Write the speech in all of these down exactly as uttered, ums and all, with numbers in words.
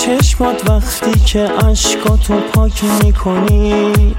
چشمات وقتی که عشقاتو پاک میکنی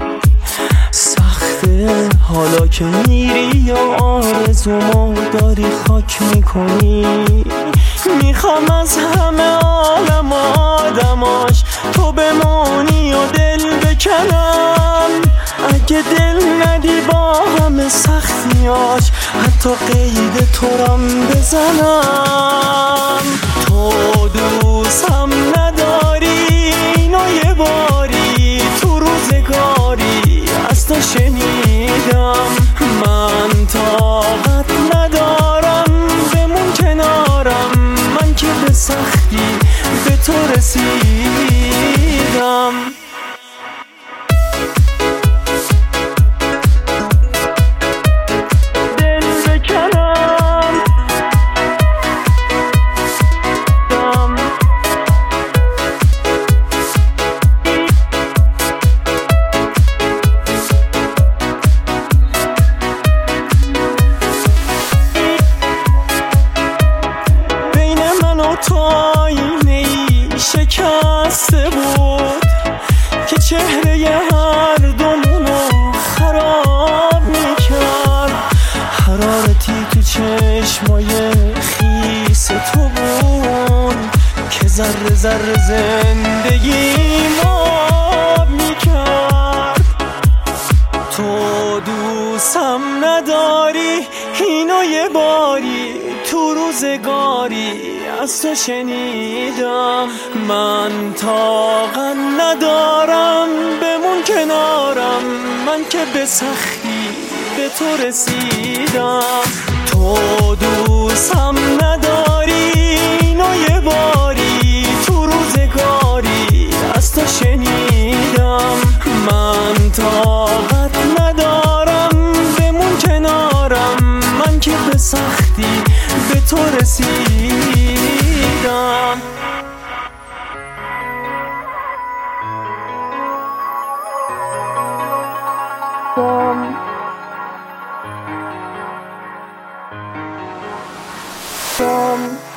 سخته، حالا که میری یا آرزومو داری خاک میکنی. میخوام از همه عالم و آدماش تو بمونی و دل بکنم، اگه دل ندی با همه سختیاش حتی قید تورم بزنم. تو دوستم نداری اینو یه باری تو روزگاری از تو شنیدم، من طاقت ندارم بمون کنارم، من که به سختی به تو رسیدم. تو آینه ای شکسته بود که چهره هر دومونو خراب میکرد، حرارتی تو چشمای خیس تو بود که ذره ذره زندگیم آب میکرد. تو دوستم نداری اینو یه باری تو روزگاری از تو شنیدم، من طاقت ندارم بمون کنارم، من که به سختی به تو رسیدم. تو دوستم نداری اینو یه باری تو روزگاری از تو شنیدم، من طاقت ندارم بمون کنارم، من که به سختی به تو رسیدم. From